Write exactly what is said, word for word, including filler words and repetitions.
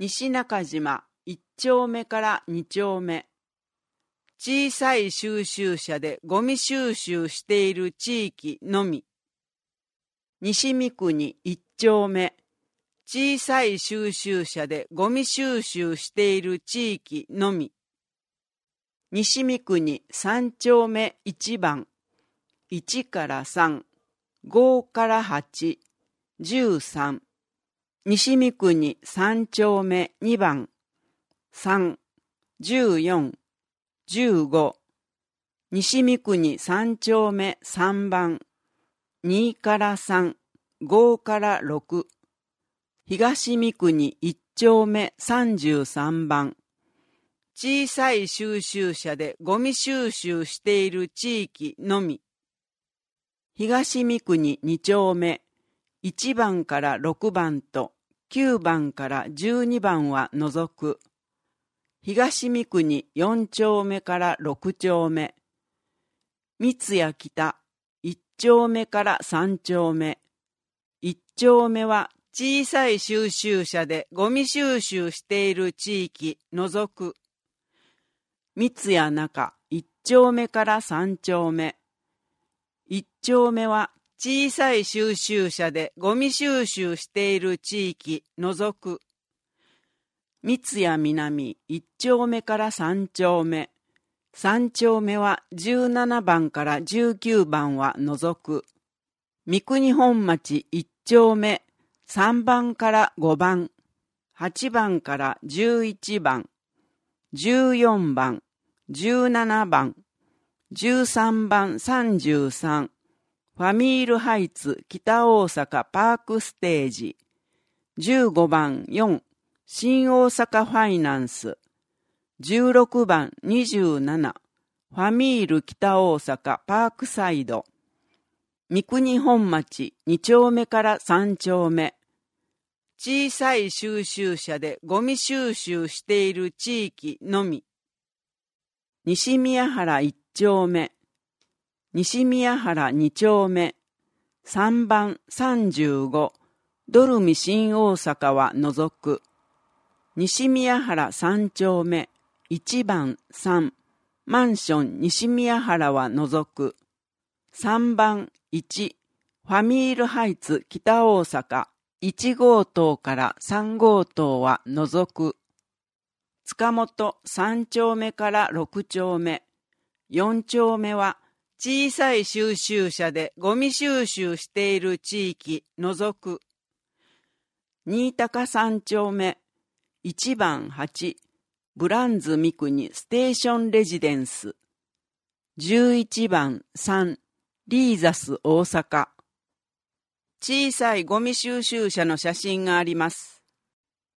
西中島いっ丁目からに丁目。小さい収集車でゴミ収集している地域のみ。西三国いっ丁目。小さい収集車でゴミ収集している地域のみ。西三国さん丁目いち番。いちからさん、ごからはち、じゅうさん。西三国さん丁目に番。さん、じゅうよん、じゅうご。西三国さん丁目さん番。にからさん、ごからろく。東三国いっ丁目さんじゅうさん番。小さい収集車でゴミ収集している地域のみ。東三国に丁目いち番からろく番ときゅう番からじゅうに番は除く。東三国よん丁目からろく丁目。三谷北いち丁目からさん丁目。いち丁目は小さい収集車でゴミ収集している地域除く。三谷中いち丁目からさん丁目。いち丁目は小さい収集車でゴミ収集している地域除く。三谷南いち丁目からさん丁目。さん丁目はじゅうなな番からじゅうきゅう番は除く。三国本町いち丁目さん番からご番。はち番からじゅういち番。じゅうよん番。じゅうなな番。じゅうさん番さんじゅうさん。ファミールハイツ北大阪パークステージ。じゅうご番よん。新大阪ファイナンス。じゅうろく番にじゅうなな。ファミール北大阪パークサイド。三国本町に丁目からさん丁目。小さい収集車でゴミ収集している地域のみ。西宮原いち丁目。西宮原に丁目。さん番さんじゅうご。ドルミ新大阪は除く。西宮原さん丁目。いち番さん。マンション西宮原は除く。さん番いち。ファミールハイツ北大阪いち号棟からさん号棟は除く。塚本さん丁目からろく丁目。よん丁目は小さい収集車でゴミ収集している地域除く。新高さん丁目。いち番はち。ブランズ三国ステーションレジデンス。じゅういち番さん。リーザス大阪。小さいゴミ収集車の写真があります。